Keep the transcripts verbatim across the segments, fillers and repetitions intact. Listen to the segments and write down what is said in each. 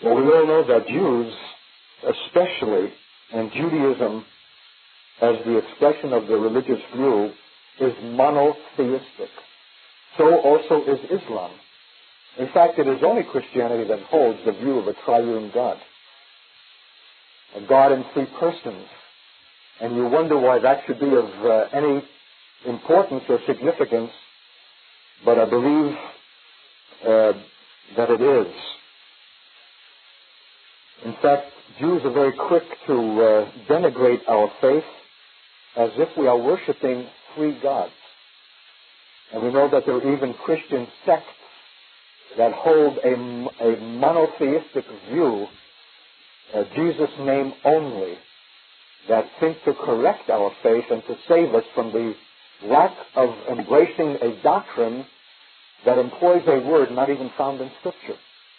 Well, we all know that Jews, especially, and Judaism as the expression of the religious view, is monotheistic. So also is Islam. In fact, it is only Christianity that holds the view of a triune God, a God in three persons. And you wonder why that should be of uh, any importance or significance, but I believe uh, that it is. In fact, Jews are very quick to uh, denigrate our faith as if we are worshiping three gods. And we know that there are even Christian sects that hold a, a monotheistic view, uh, Jesus' name only, that think to correct our faith and to save us from the lack of embracing a doctrine that employs a word not even found in Scripture.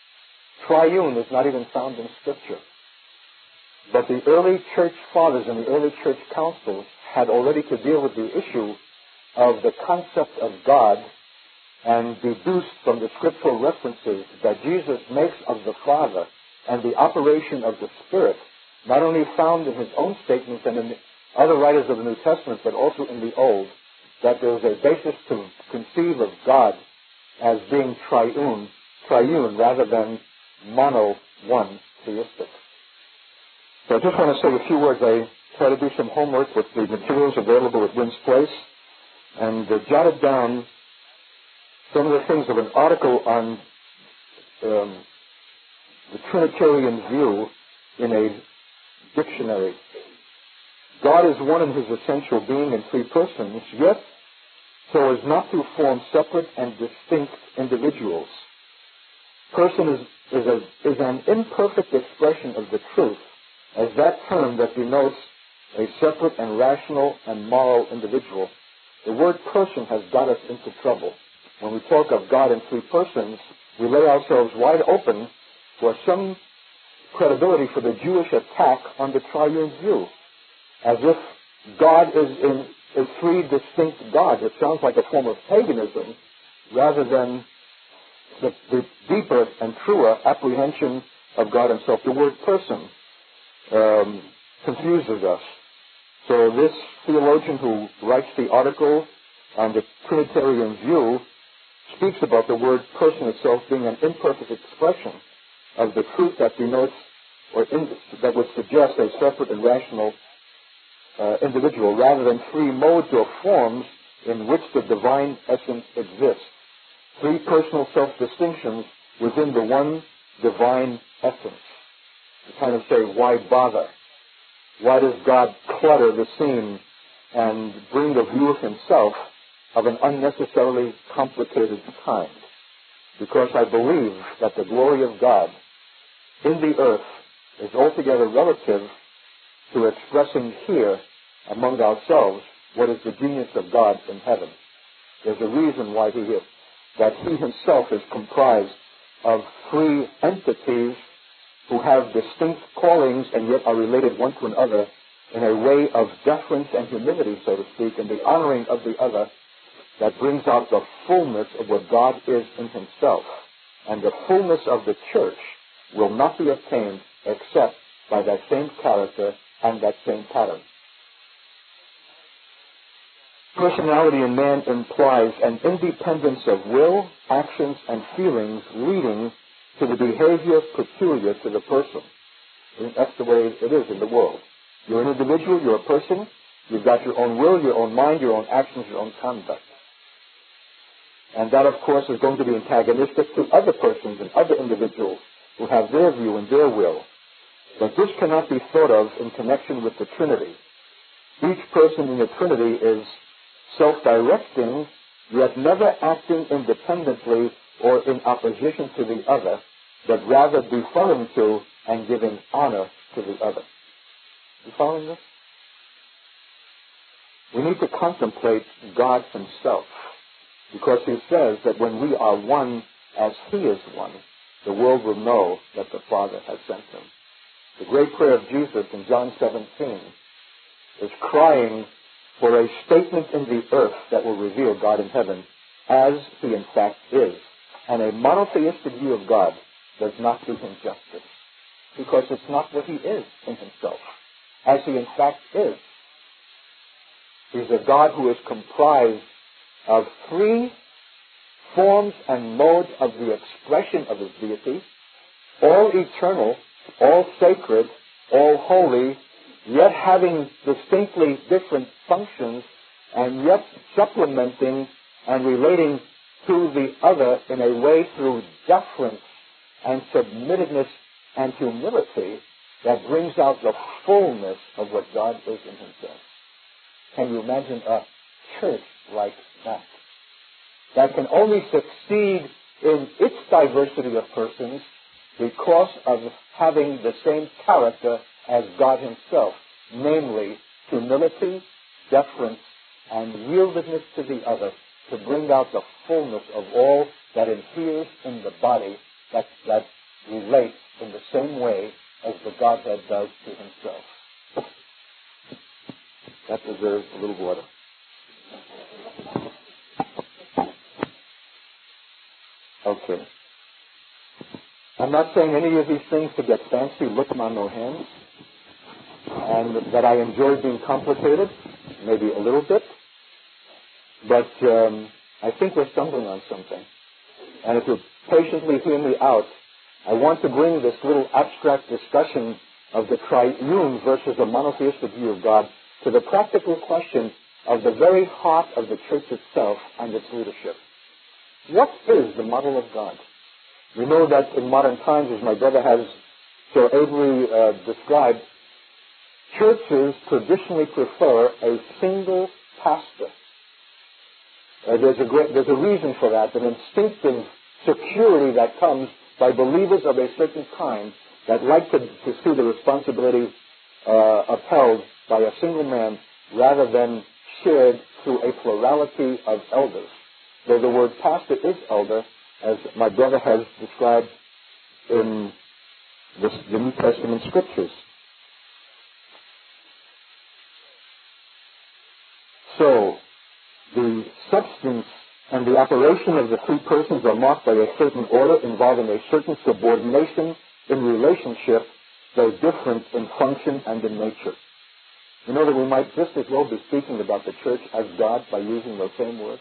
Triune is not even found in Scripture. But the early church fathers and the early church councils had already to deal with the issue of the concept of God and deduced from the scriptural references that Jesus makes of the Father and the operation of the Spirit, not only found in his own statements and in the other writers of the New Testament, but also in the Old, that there is a basis to conceive of God as being triune, triune rather than mono, one, theistic. So I just want to say a few words. I try to do some homework with the materials available at Wynn's Place, and uh, jotted down some of the things of an article on um, the Trinitarian view in a dictionary. God is one in his essential being in three persons, yet so as not to form separate and distinct individuals. Person is, is, a, is an imperfect expression of the truth, as that term that denotes a separate and rational and moral individual. The word person has got us into trouble. When we talk of God in three persons, we lay ourselves wide open for some credibility for the Jewish attack on the triune view, as if God is in is three distinct gods. It sounds like a form of paganism rather than the, the deeper and truer apprehension of God himself. The word person um, confuses us. So this theologian who writes the article on the Trinitarian view speaks about the word person itself being an imperfect expression of the truth that denotes or in, that would suggest a separate and rational uh, individual rather than three modes or forms in which the divine essence exists. Three personal self-distinctions within the one divine essence. You kind of say, why bother? Why does God clutter the scene and bring the view of himself of an unnecessarily complicated kind? Because I believe that the glory of God in the earth is altogether relative to expressing here among ourselves what is the genius of God in heaven. There's a reason why he is, that he himself is comprised of three entities who have distinct callings and yet are related one to another in a way of deference and humility, so to speak, and the honoring of the other that brings out the fullness of what God is in himself. And the fullness of the church will not be obtained except by that same character and that same pattern. Personality in man implies an independence of will, actions, and feelings leading to the behavior peculiar to the person. And that's the way it is in the world. You're an individual, you're a person, you've got your own will, your own mind, your own actions, your own conduct. And that, of course, is going to be antagonistic to other persons and other individuals who have their view and their will. But this cannot be thought of in connection with the Trinity. Each person in the Trinity is self-directing, yet never acting independently or in opposition to the other, but rather deferring to and giving honor to the other. You following this? We need to contemplate God himself, because he says that when we are one as he is one, the world will know that the Father has sent him. The great prayer of Jesus in John seventeen is crying for a statement in the earth that will reveal God in heaven as he in fact is. And a monotheistic view of God does not do him justice, because it's not what he is in himself, as he in fact is. He's a God who is comprised of three forms and modes of the expression of his deity, all eternal, all sacred, all holy, yet having distinctly different functions, and yet supplementing and relating to the other in a way through deference and submittedness and humility that brings out the fullness of what God is in himself. Can you imagine a church like that? That can only succeed in its diversity of persons because of having the same character as God himself, namely humility, deference, and yieldedness to the other, to bring out the fullness of all that adheres in the body that, that relates in the same way as the Godhead does to himself. That deserves a little water. Okay. I'm not saying any of these things to get fancy, look on no hands, and that I enjoy being complicated, maybe a little bit, but um, I think we're stumbling on something. And if you patiently hear me out, I want to bring this little abstract discussion of the triune versus a monotheistic view of God to the practical question of the very heart of the church itself and its leadership. What is the model of God? We know that in modern times, as my brother has so ably uh, described, churches traditionally prefer a single pastor. Uh, there's, a great, there's a reason for that, an instinctive security that comes by believers of a certain kind that like to, to see the responsibility uh, upheld by a single man rather than shared through a plurality of elders. Though the word pastor is elder, as my brother has described in the, the New Testament scriptures. So, the substance and the operation of the three persons are marked by a certain order involving a certain subordination in relationship, though different in function and in nature. You know that we might just as well be speaking about the church as God by using those same words.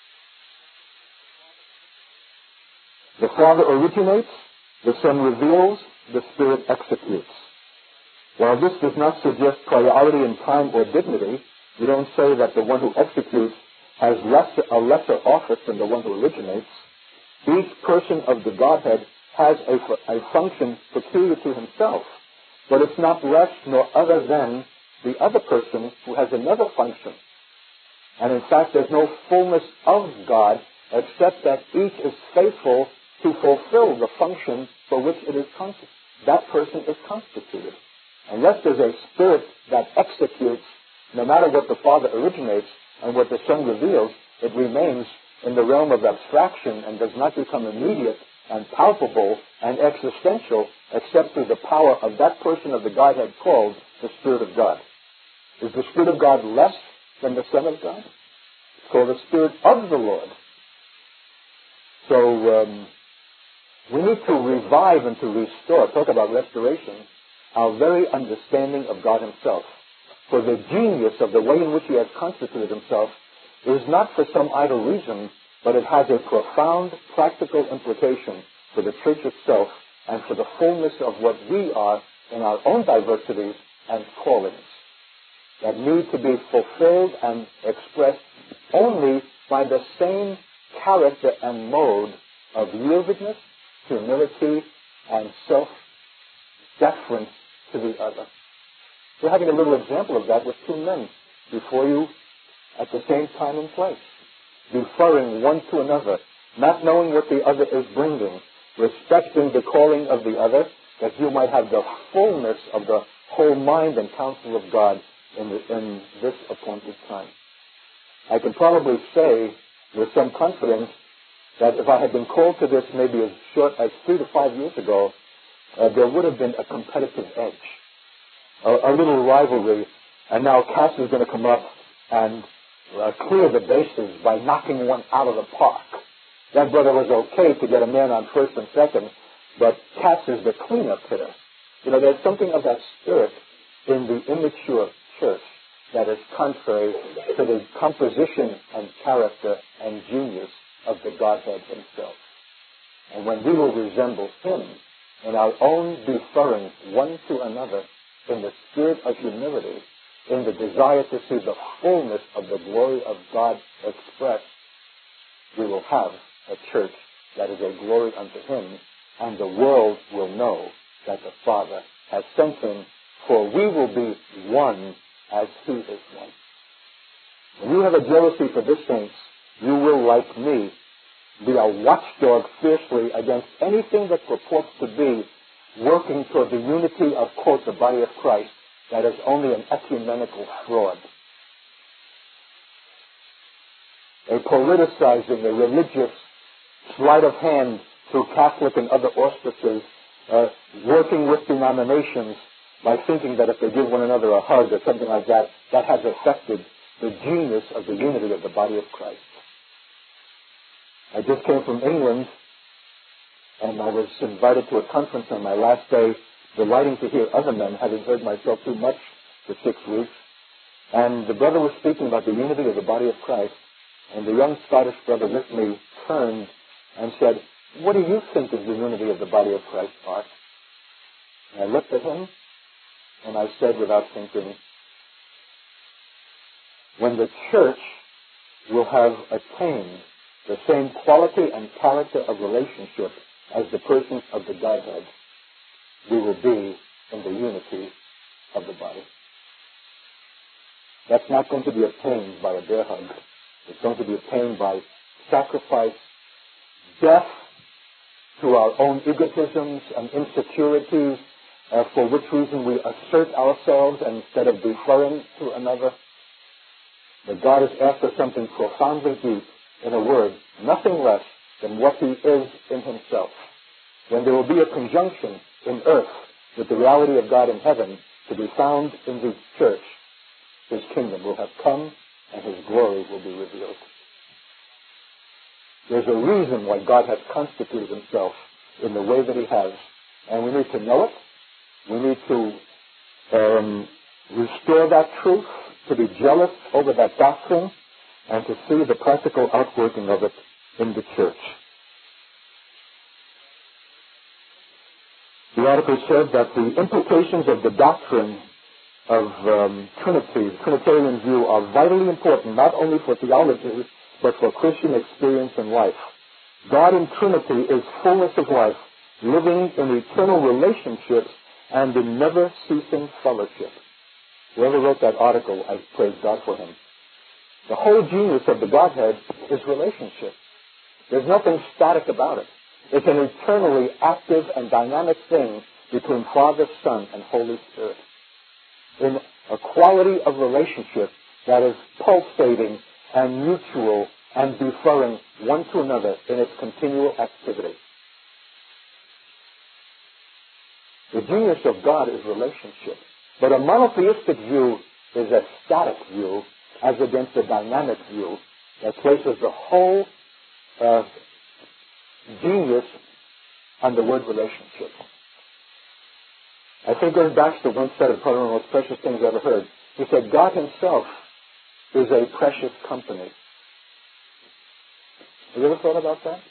The Father originates, the Son reveals, the Spirit executes. While this does not suggest priority in time or dignity, we don't say that the one who executes has lesser, a lesser office than the one who originates. Each person of the Godhead has a, a function peculiar to himself, but it's not less nor other than the other person who has another function. And in fact, there's no fullness of God except that each is faithful to fulfill the function for which it is constituted. That person is constituted. Unless there's a spirit that executes, no matter what the Father originates and what the Son reveals, it remains in the realm of abstraction and does not become immediate and palpable and existential except through the power of that person of the Godhead called the Spirit of God. Is the Spirit of God less than the Son of God? It's called the Spirit of the Lord. So um, we need to revive and to restore, talk about restoration, our very understanding of God himself. For the genius of the way in which he has constituted himself is not for some idle reason, but it has a profound practical implication for the church itself and for the fullness of what we are in our own diversities and callings that need to be fulfilled and expressed only by the same character and mode of yieldedness, humility, and self-deference to the other. We're having a little example of that with two men before you at the same time and place, deferring one to another, not knowing what the other is bringing, respecting the calling of the other, that you might have the fullness of the whole mind and counsel of God in, the, in this appointed time. I can probably say with some confidence that if I had been called to this maybe as short as three to five years ago, uh, there would have been a competitive edge, a, a little rivalry, and now Cass is going to come up and uh, clear the bases by knocking one out of the park. That brother was okay to get a man on first and second, but cats is the cleanup hitter. You know, there's something of that spirit in the immature church that is contrary to the composition and character and genius of the Godhead himself. And when we will resemble him in our own deferring one to another in the spirit of humility, in the desire to see the fullness of the glory of God expressed, we will have a church that is a glory unto him, and the world will know that the Father has sent him, for we will be one as he is one. When you have a jealousy for this, saints, you will, like me, be a watchdog fiercely against anything that purports to be working toward the unity of, quote, the body of Christ, that is only an ecumenical fraud. A politicizing, a religious sleight of hand through Catholic and other auspices, uh, working with denominations by thinking that if they give one another a hug or something like that, that has affected the genius of the unity of the body of Christ. I just came from England, and I was invited to a conference on my last day, delighting to hear other men, having heard myself too much for six weeks. And the brother was speaking about the unity of the body of Christ, and the young Scottish brother with me turned and said, "What do you think is the unity of the body of Christ, Art?" And I looked at him, and I said without thinking, when the church will have attained the same quality and character of relationship as the persons of the Godhead, we will be in the unity of the body. That's not going to be attained by a bear hug. It's going to be attained by sacrifice, death to our own egotisms and insecurities, uh, for which reason we assert ourselves instead of deferring to another. But God is after something profoundly deep, in a word, nothing less than what he is in himself. When there will be a conjunction in earth with the reality of God in heaven to be found in the church, his kingdom will have come and his glory will be revealed. There's a reason why God has constituted himself in the way that he has, and we need to know it. We need to um, restore that truth, to be jealous over that doctrine, and to see the practical outworking of it in the church. The article said that the implications of the doctrine of um, Trinity, the Trinitarian view, are vitally important, not only for theology, but for Christian experience in life. God in Trinity is fullness of life, living in eternal relationships and in never-ceasing fellowship. Whoever wrote that article, I praise God for him. The whole genius of the Godhead is relationship. There's nothing static about it. It's an eternally active and dynamic thing between Father, Son, and Holy Spirit. In a quality of relationship that is pulsating and mutual and deferring one to another in its continual activity. The genius of God is relationship. But a monotheistic view is a static view as against a dynamic view that places the whole uh, genius on the word relationship. I think Ernest Baxter once said it, probably one of the most precious things I've ever heard. He said, God himself is a precious company. Have you ever thought about that?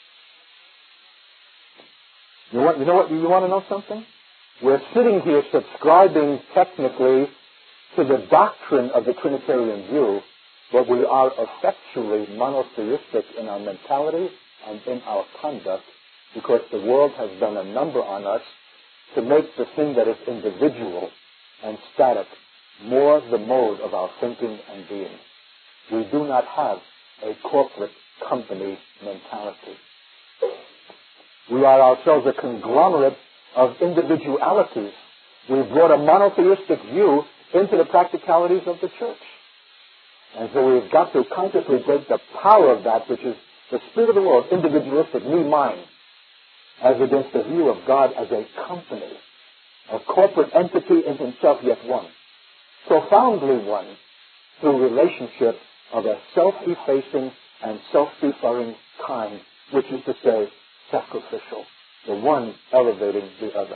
You want, you know what, you want to know something? We're sitting here subscribing technically to the doctrine of the Trinitarian view, but we are effectually monotheistic in our mentality and in our conduct because the world has done a number on us to make the thing that is individual and static more the mode of our thinking and being. We do not have a corporate company mentality. We are ourselves a conglomerate of individualities. We've brought a monotheistic view into the practicalities of the church. And so we've got to consciously break the power of that, which is the spirit of the world, individualistic, me, mine, as against the view of God as a company, a corporate entity in himself, yet one. Profoundly one, through relationship of a self-effacing and self-deferring kind, which is to say, sacrificial. the one elevating the other.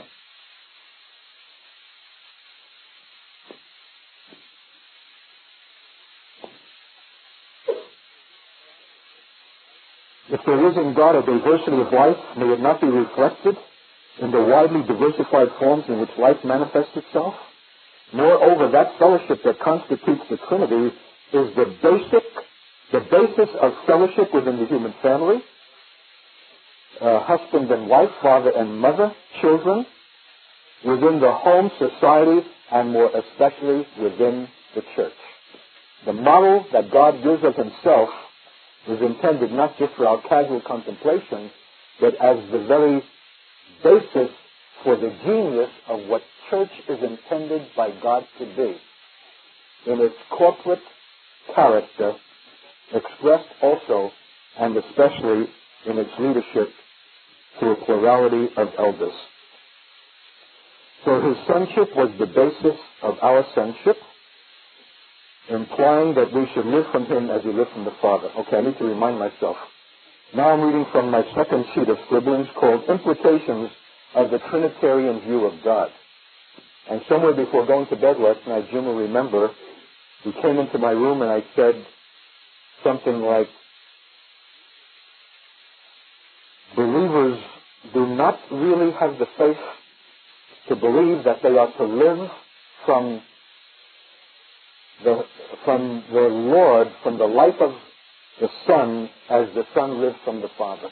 If there is in God a diversity of life, may it not be reflected in the widely diversified forms in which life manifests itself? Moreover, that fellowship that constitutes the Trinity is the basic, the basis of fellowship within the human family, uh, husband and wife, father and mother, children, within the home, society, and more especially within the church. The model that God gives of himself is intended not just for our casual contemplation, but as the very basis for the genius of what church is intended by God to be, in its corporate character, expressed also and especially in its leadership through a plurality of elders. So his sonship was the basis of our sonship, implying that we should live from him as he lived from the Father. Okay, I need to remind myself. Now I'm reading from my second sheet of scribblings called Implications of the Trinitarian View of God. And somewhere before going to bed last night, Jim will remember, he came into my room and I said something like, believers do not really have the faith to believe that they are to live from the, from the Lord, from the life of the Son, as the Son lived from the Father.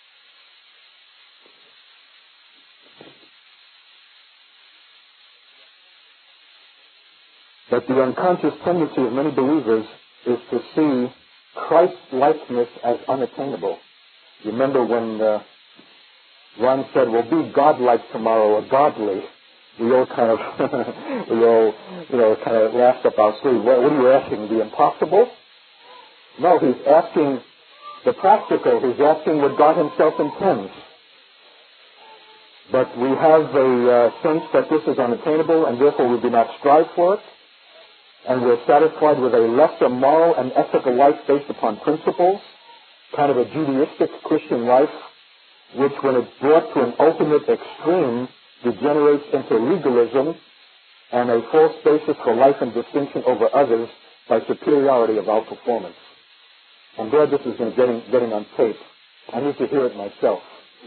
But the unconscious tendency of many believers is to see Christ-likeness as unattainable. You remember when uh, Ron said, well, be godlike tomorrow, or godly. We all kind of, we all, you know, kind of laughed up our sleeve. What, what are you asking, the impossible? No, he's asking the practical. He's asking what God himself intends. But we have a uh, sense that this is unattainable, and therefore we do not strive for it. And we're satisfied with a lesser moral and ethical life based upon principles, kind of a Judaistic Christian life, which when it's brought to an ultimate extreme, degenerates into legalism and a false basis for life and distinction over others by superiority of our performance. I'm glad this is getting, getting on tape. I need to hear it myself.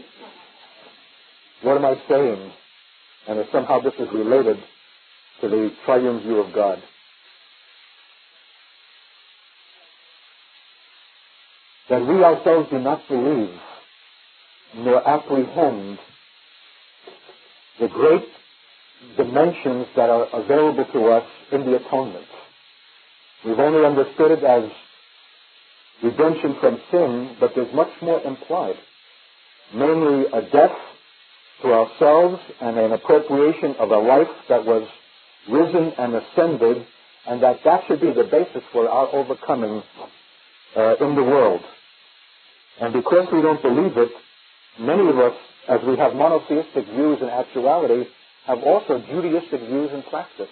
What am I saying? And if somehow this is related to the triune view of God. That we ourselves do not believe nor apprehend the great dimensions that are available to us in the atonement. We've only understood it as redemption from sin, but there's much more implied. Namely, a death to ourselves and an appropriation of a life that was risen and ascended, and that that should be the basis for our overcoming uh, in the world. And because we don't believe it, many of us, as we have monotheistic views in actuality, have also Judaistic views in practice.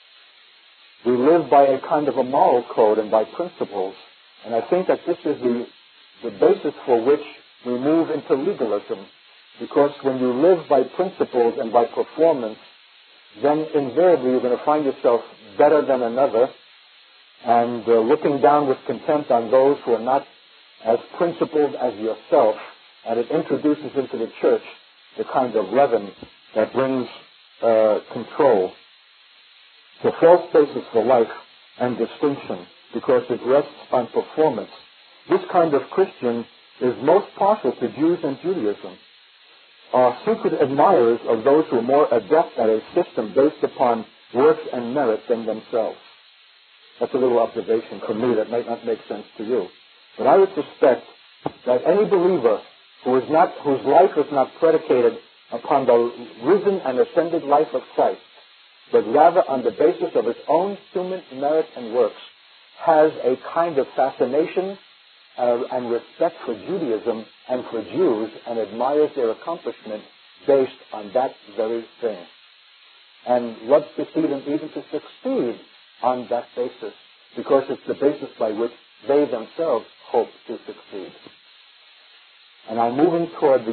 We live by a kind of a moral code and by principles. And I think that this is the, the basis for which we move into legalism. Because when you live by principles and by performance, then invariably you're going to find yourself better than another and uh, looking down with contempt on those who are not as principled as yourself. And it introduces into the church the kind of leaven that brings uh, control, the false basis for life and distinction, because it rests on performance. This kind of Christian is most partial to Jews and Judaism, are secret admirers of those who are more adept at a system based upon works and merit than themselves. That's a little observation from me that might not make sense to you. But I would suspect that any believer who is not, whose life is not predicated upon the risen and ascended life of Christ, but rather on the basis of its own human merit and works, has a kind of fascination uh, and respect for Judaism and for Jews, and admires their accomplishment based on that very thing, and loves to see them even to succeed on that basis, because it's the basis by which they themselves hope to succeed. And I'm moving toward the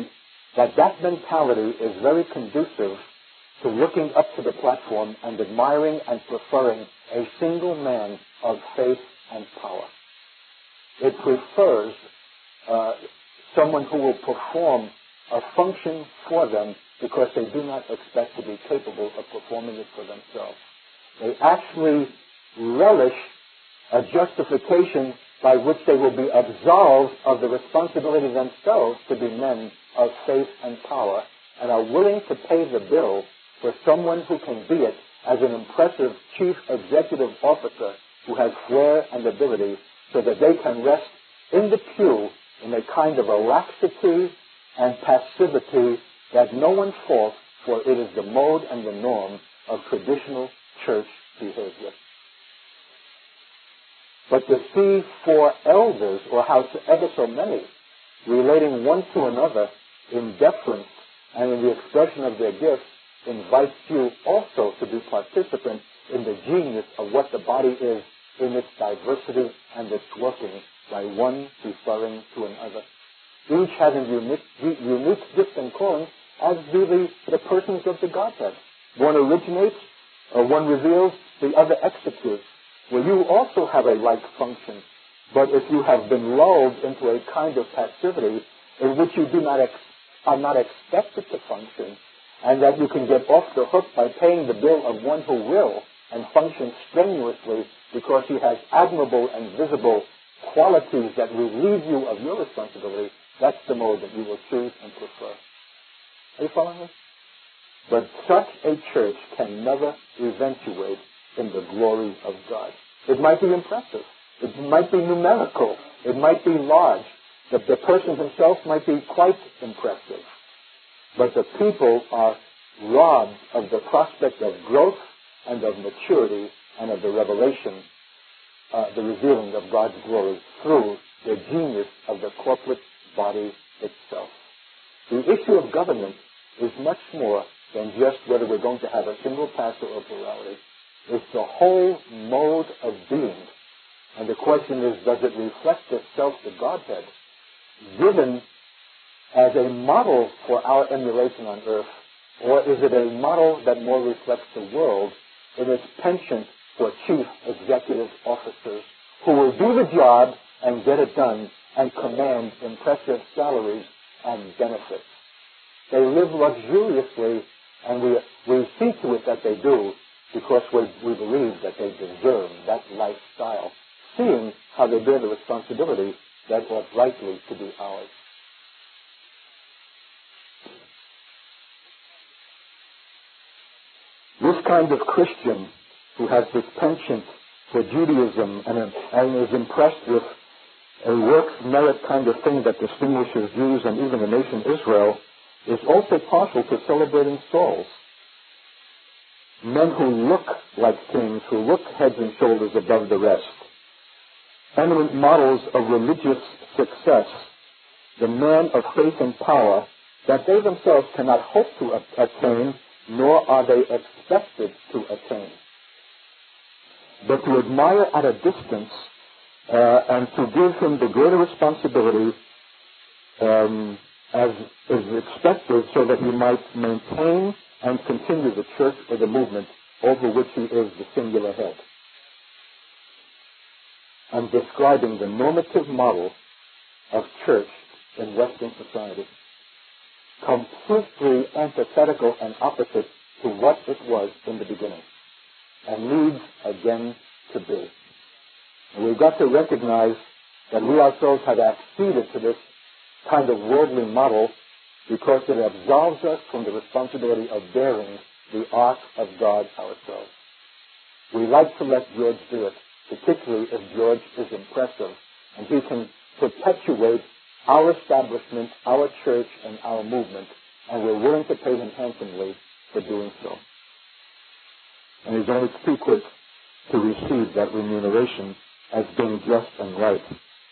that that mentality is very conducive to looking up to the platform and admiring and preferring a single man of faith and power. It prefers uh, someone who will perform a function for them because they do not expect to be capable of performing it for themselves. They actually relish a justification by which they will be absolved of the responsibility themselves to be men of faith and power, and are willing to pay the bill for someone who can be it as an impressive chief executive officer who has flair and ability, so that they can rest in the pew in a kind of a laxity and passivity that no one faults, for it is the mode and the norm of traditional church behavior. But to see four elders, or how ever so many, relating one to another in deference and in the expression of their gifts, invites you also to be participant in the genius of what the body is in its diversity and its working, by one referring to another, each having unique, unique gifts and callings, as do the, the persons of the Godhead. One originates, or one reveals, the other executes. Well, you also have a like function, but if you have been lulled into a kind of passivity in which you do not ex- are not expected to function, and that you can get off the hook by paying the bill of one who will and function strenuously because he has admirable and visible qualities that relieve you of your responsibility, that's the mode that you will choose and prefer. Are you following me? But such a church can never eventuate in the glory of God. It might be impressive. It might be numerical. It might be large. The, the person himself might be quite impressive. But the people are robbed of the prospect of growth and of maturity and of the revelation, uh, the revealing of God's glory through the genius of the corporate body itself. The issue of government is much more than just whether we're going to have a single pastor or plurality. It's the whole mode of being. And the question is, does it reflect itself to Godhead, given as a model for our emulation on earth, or is it a model that more reflects the world in its penchant for chief executive officers who will do the job and get it done and command impressive salaries and benefits? They live luxuriously, and we, we see to it that they do because we, we believe that they deserve that lifestyle, seeing how they bear the responsibility that ought rightly to be ours. This kind of Christian who has this penchant for Judaism and, and is impressed with a works merit kind of thing that distinguishes Jews and even the nation Israel is also partial to celebrating souls. Men who look like kings, who look heads and shoulders above the rest. Eminent models of religious success, the man of faith and power that they themselves cannot hope to attain, nor are they expected to attain. But to admire at a distance uh, and to give him the greater responsibility um, as is expected, so that he might maintain and continue the church or the movement over which he is the singular head. I'm describing the normative model of church in Western society, completely antithetical and opposite to what it was in the beginning, and needs again to be. And we've got to recognize that we ourselves have acceded to this kind of worldly model because it absolves us from the responsibility of bearing the ark of God ourselves. We like to let George do it, particularly if George is impressive and he can perpetuate our establishment, our church, and our movement, and we're willing to pay him handsomely for doing so. And he's only too quick to receive that remuneration as being just and right.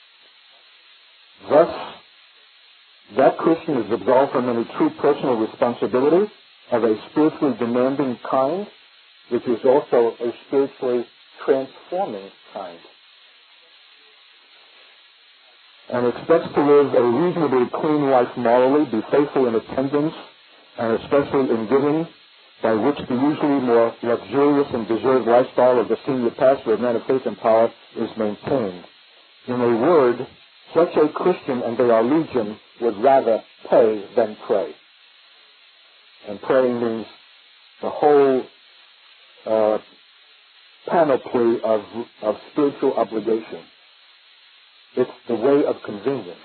Thus, that Christian is absolved from any true personal responsibility of a spiritually demanding kind, which is also a spiritually transforming kind. and expects to live a reasonably clean life morally, be faithful in attendance, and especially in giving, by which the usually more luxurious and deserved lifestyle of the senior pastor of Men of Faith and Power is maintained. In a word, such a Christian, and they are legion, would rather pay than pray. And praying means the whole uh, panoply of, of spiritual obligation. It's the way of convenience.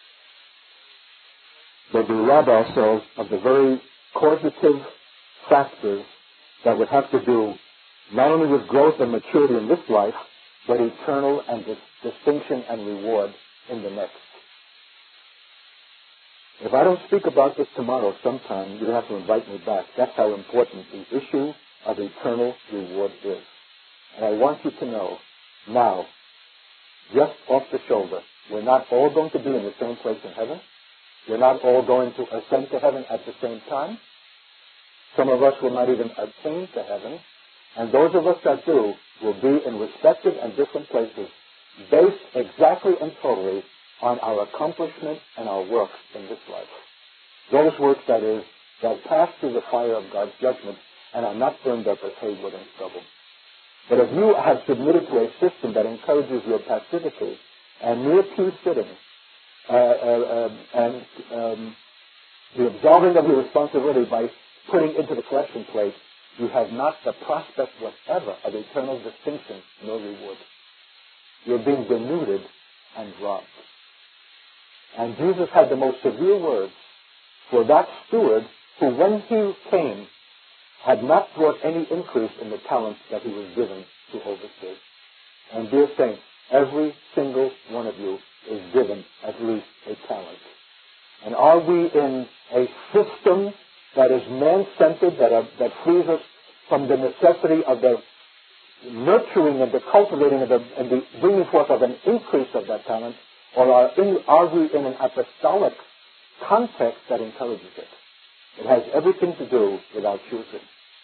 That we rob ourselves of the very causative factors that would have to do not only with growth and maturity in this life, but eternal and dis- distinction and reward in the next. If I don't speak about this tomorrow sometime, you'll have to invite me back. That's how important the issue of eternal reward is. And I want you to know now, just off the shoulder, we're not all going to be in the same place in heaven. We're not all going to ascend to heaven at the same time. Some of us will not even attain to heaven. And those of us that do will be in respective and different places, based exactly and totally on our accomplishment and our works in this life. Those works, that is, that pass through the fire of God's judgment and are not burned up as hay wood and stubble. But if you have submitted to a system that encourages your passivity and mere pew sitting, uh, uh, uh, and um, the absolving of your responsibility by putting into the collection plate, you have not the prospect whatever of eternal distinction nor reward. You're being denuded and robbed. And Jesus had the most severe words for that steward who, when he came, had not brought any increase in the talents that he was given to oversee. And dear saints, every single one of you is given at least a talent. And are we in a system that is man-centered, that, are, that frees us from the necessity of the nurturing and the cultivating of the, and the bringing forth of an increase of that talent, or are, in, are we in an apostolic context that encourages it? It has everything to do with our choosing.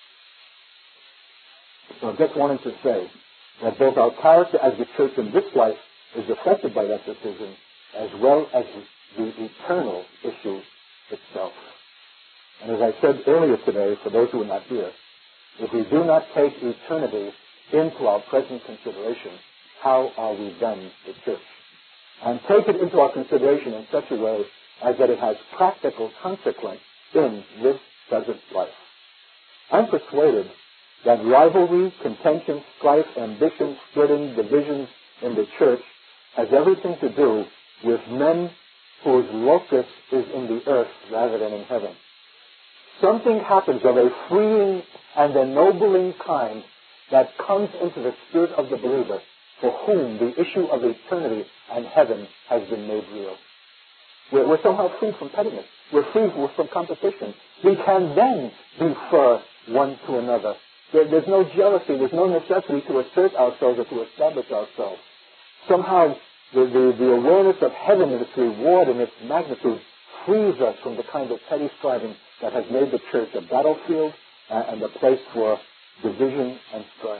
So I just wanted to say that both our character as the church in this life is affected by that decision, as well as the eternal issue itself. And as I said earlier today, for those who are not here, if we do not take eternity into our present consideration, how are we then the church? And take it into our consideration in such a way as that it has practical consequence in this present life. I'm persuaded that rivalry, contention, strife, ambition, splitting, divisions in the church has everything to do with men whose locus is in the earth rather than in heaven. Something happens of a freeing and ennobling kind that comes into the spirit of the believer, for whom the issue of eternity and heaven has been made real. We're, we're somehow free from pettiness. We're free from competition. We can then defer one to another. There, there's no jealousy. There's no necessity to assert ourselves or to establish ourselves. Somehow, the, the, the awareness of heaven and its reward and its magnitude frees us from the kind of petty striving that has made the church a battlefield uh, and a place for division and strife.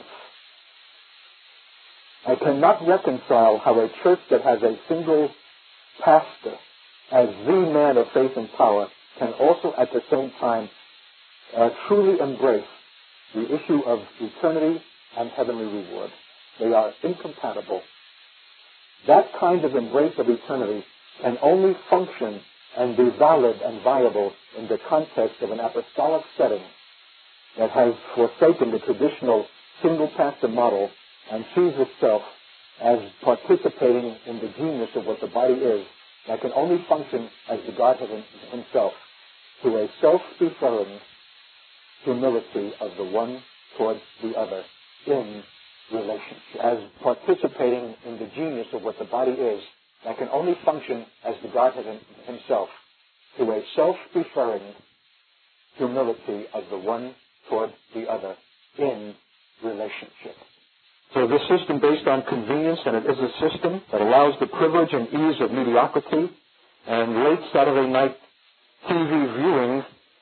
I cannot reconcile how a church that has a single pastor as the man of faith and power can also at the same time uh, truly embrace the issue of eternity and heavenly reward. They are incompatible. That kind of embrace of eternity can only function and be valid and viable in the context of an apostolic setting that has forsaken the traditional single pastor model and sees itself as participating in the genius of what the body is, that can only function as the Godhead himself, through a self-deferring humility of the one towards the other in relationship, as participating in the genius of what the body is, that can only function as the Godhead himself, through a self-deferring humility of the one toward the other in relationship. So this system based on convenience, and it is a system that allows the privilege and ease of mediocrity, and late Saturday night T V viewing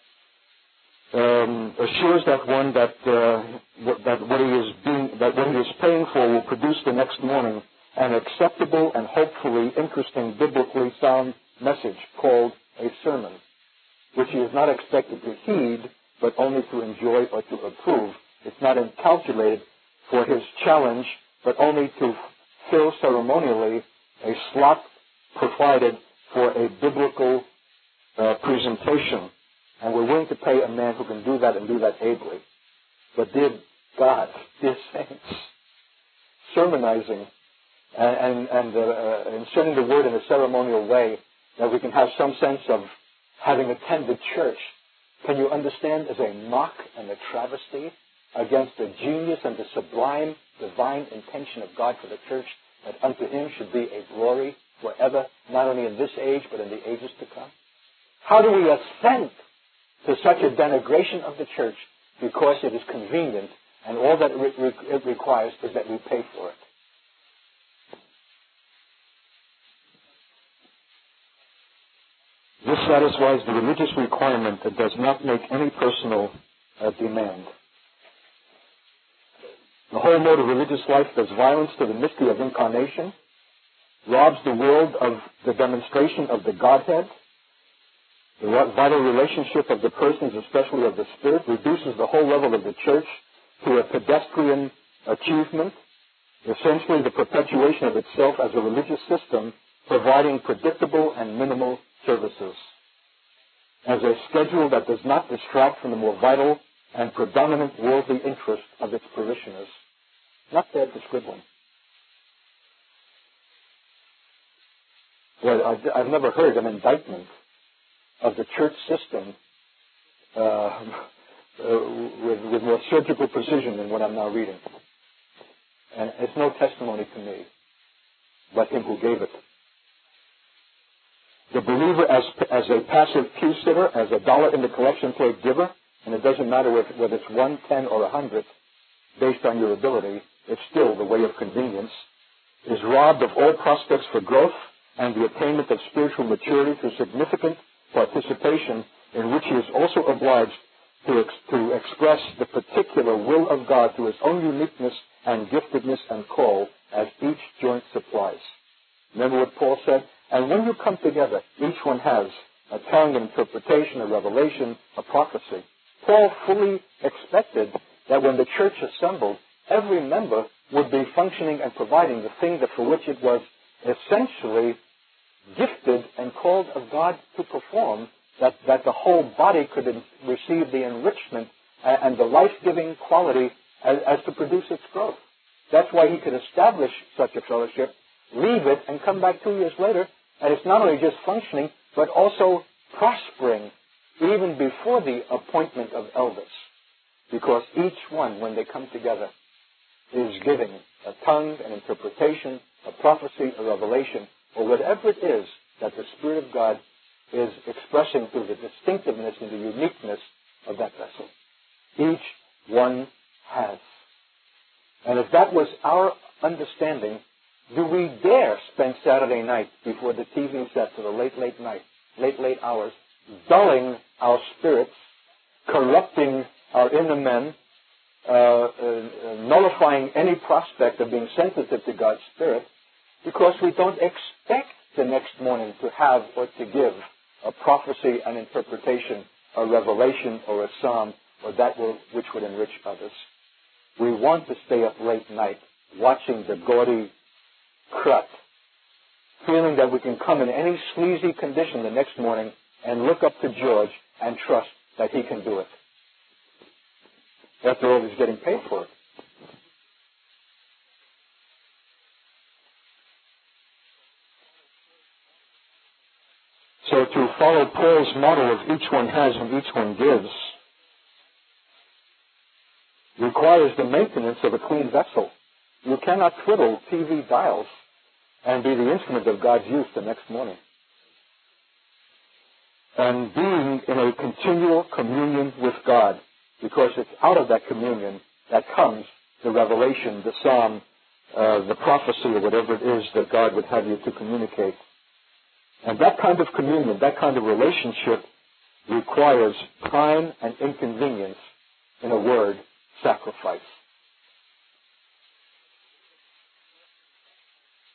um, assures that one that uh, that what he is being that what he is paying for will produce the next morning an acceptable and hopefully interesting, biblically sound message called a sermon, which he is not expected to heed, but only to enjoy or to approve. It's not calculated for his challenge, but only to fill ceremonially a slot provided for a biblical uh, presentation. And we're willing to pay a man who can do that and do that ably. But dear God, dear saints, sermonizing and, and, and uh, uh, inserting the word in a ceremonial way that we can have some sense of having attended church, can you understand as a mock and a travesty against the genius and the sublime divine intention of God for the church, that unto him should be a glory forever, not only in this age, but in the ages to come? How do we assent to such a denigration of the church because it is convenient and all that it, re- it requires is that we pay for it? This satisfies the religious requirement that does not make any personal uh, demand. The whole mode of religious life does violence to the mystery of incarnation, robs the world of the demonstration of the Godhead, the vital relationship of the persons, especially of the Spirit, reduces the whole level of the church to a pedestrian achievement, essentially the perpetuation of itself as a religious system providing predictable and minimal services, as a schedule that does not distract from the more vital and predominant worldly interests of its parishioners. Not bad for scribbling. Well, I've never heard an indictment of the church system uh, uh, with, with more surgical precision than what I'm now reading. And it's no testimony to me, but him who gave it. The believer as, as a passive pew sitter, as a dollar in the collection plate giver, and it doesn't matter whether it's one, ten, or a hundred, based on your ability, it's still the way of convenience, is robbed of all prospects for growth and the attainment of spiritual maturity through significant participation in which he is also obliged to, ex- to express the particular will of God through his own uniqueness and giftedness and call as each joint supplies. Remember what Paul said? And when you come together, each one has a tongue, an interpretation, a revelation, a prophecy. Paul fully expected that when the church assembled, every member would be functioning and providing the thing that for which it was essentially gifted and called of God to perform, that, that the whole body could in, receive the enrichment and, and the life-giving quality as, as to produce its growth. That's why he could establish such a fellowship, leave it, and come back two years later, and it's not only just functioning, but also prospering even before the appointment of elders. Because each one, when they come together, is giving a tongue, an interpretation, a prophecy, a revelation, or whatever it is that the Spirit of God is expressing through the distinctiveness and the uniqueness of that vessel. Each one has. And if that was our understanding, do we dare spend Saturday night before the T V set to the late, late night, late, late hours, dulling our spirits, corrupting our inner men, uh, uh, nullifying any prospect of being sensitive to God's Spirit, because we don't expect the next morning to have or to give a prophecy, an interpretation, a revelation, or a psalm, or that will, which would enrich others. We want to stay up late night watching the gaudy crut, feeling that we can come in any sleazy condition the next morning and look up to George and trust that he can do it. After all, he's getting paid for it. So to follow Paul's model of each one has and each one gives requires the maintenance of a clean vessel. You cannot twiddle T V dials and be the instrument of God's use the next morning. And being in a continual communion with God, because it's out of that communion that comes the revelation, the psalm, uh, the prophecy, or whatever it is that God would have you to communicate. And that kind of communion, that kind of relationship requires time and inconvenience, in a word, sacrifice.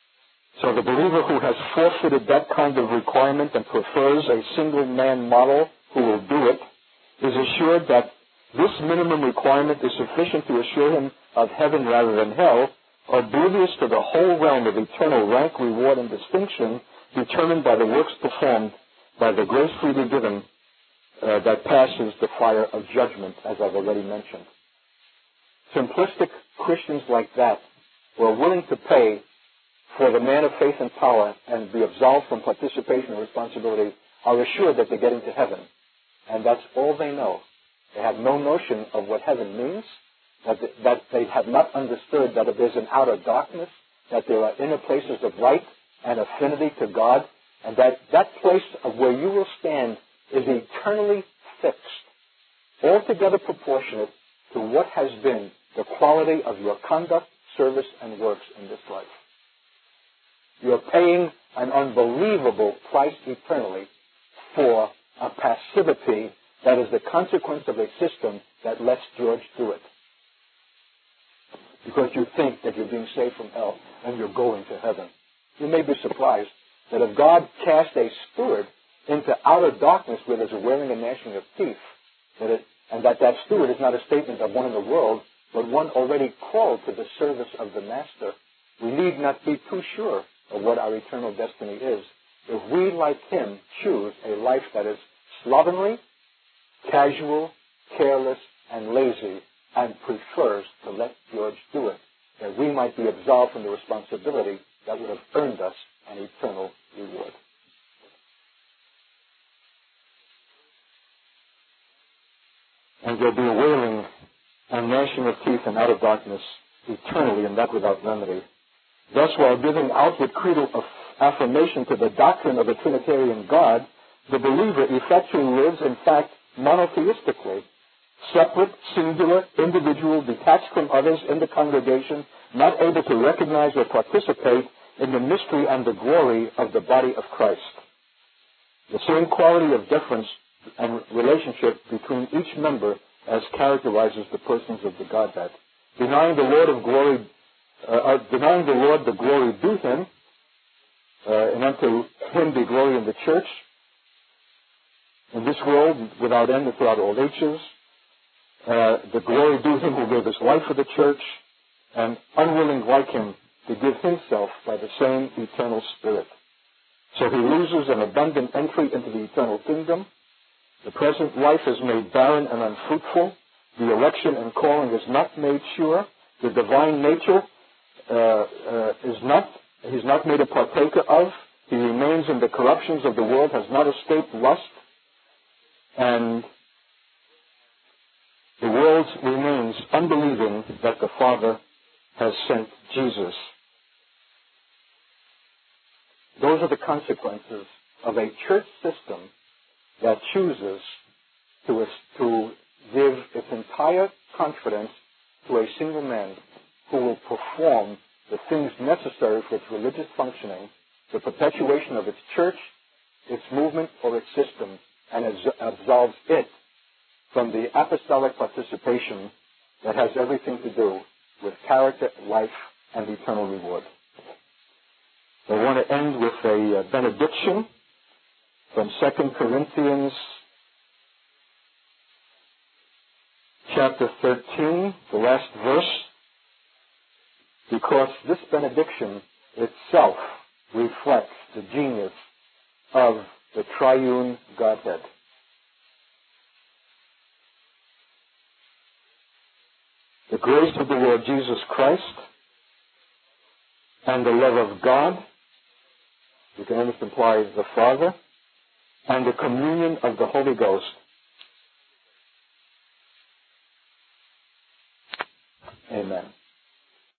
So the believer who has forfeited that kind of requirement and prefers a single-man model who will do it is assured that this minimum requirement is sufficient to assure him of heaven rather than hell, oblivious to the whole realm of eternal rank, reward, and distinction determined by the works performed by the grace freely given uh, that passes the fire of judgment, as I've already mentioned. Simplistic Christians like that who are willing to pay for the man of faith and power and be absolved from participation and responsibility are assured that they're getting to heaven. And that's all they know. They have no notion of what heaven means, that, that they have not understood that there's an outer darkness, that there are inner places of light and affinity to God, and that that place of where you will stand is eternally fixed, altogether proportionate to what has been the quality of your conduct, service, and works in this life. You're paying an unbelievable price eternally for a passivity that is the consequence of a system that lets George do it. Because you think that you're being saved from hell and you're going to heaven. You may be surprised that if God cast a steward into outer darkness where there's a wearing and gnashing of teeth, that it, and that that steward is not a statement of one in the world, but one already called to the service of the Master, we need not be too sure of what our eternal destiny is if we, like him, choose a life that is slovenly, casual, careless, and lazy, and prefers to let George do it, that we might be absolved from the responsibility that would have earned us an eternal reward. And there'll be a wailing and gnashing of teeth and out of darkness eternally, and that without remedy. Thus, while giving outward creedal affirmation to the doctrine of a Trinitarian God, the believer effectually lives, in fact, monotheistically, separate, singular, individual, detached from others in the congregation, not able to recognize or participate in the mystery and the glory of the body of Christ. The same quality of difference and relationship between each member as characterizes the persons of the Godhead. Denying the Lord of glory, uh, uh, denying the Lord the glory due him, uh, and unto him be glory in the church, in this world, without end and throughout all ages. Uh, the glory due him who gave his life for the church, and unwilling like him to give himself by the same eternal Spirit. So he loses an abundant entry into the eternal kingdom. The present life is made barren and unfruitful. The election and calling is not made sure. The divine nature uh, uh, is not, he's not made a partaker of. He remains in the corruptions of the world, has not escaped lust, and the world remains unbelieving that the Father has sent Jesus. Those are the consequences of a church system that chooses to, to give its entire confidence to a single man who will perform the things necessary for its religious functioning, the perpetuation of its church, its movement, or its system, and absolves it from the apostolic participation that has everything to do with character, life, and eternal reward. I want to end with a benediction from Second Corinthians chapter thirteen, the last verse, because this benediction itself reflects the genius of the triune Godhead. The grace of the Lord Jesus Christ and the love of God, you can almost imply the Father, and the communion of the Holy Ghost. Amen.